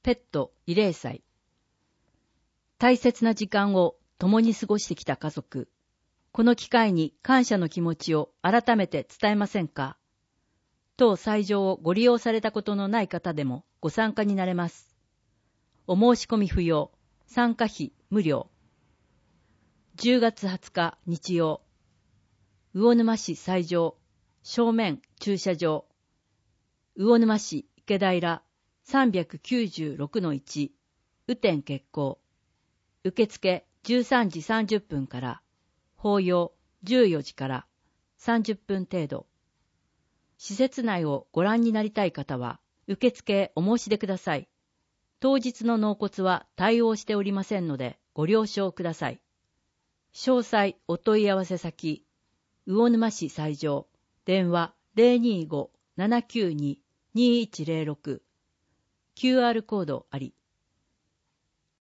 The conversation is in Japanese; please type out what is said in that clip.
ペット慰霊祭。大切な時間を共に過ごしてきた家族、この機会に感謝の気持ちを改めて伝えませんか？当斎場をご利用されたことのない方でもご参加になれます。お申し込み不要、参加費無料。10月20日日曜、魚沼市斎場、正面駐車場、魚沼市池平 396-1、雨天決行。受付13時30分から、法要14時から30分程度。施設内をご覧になりたい方は、受付へお申し出ください。当日の納骨は対応しておりませんので、ご了承ください。詳細お問い合わせ先、魚沼市斎場、電話 025-792-2106、QR コードあり。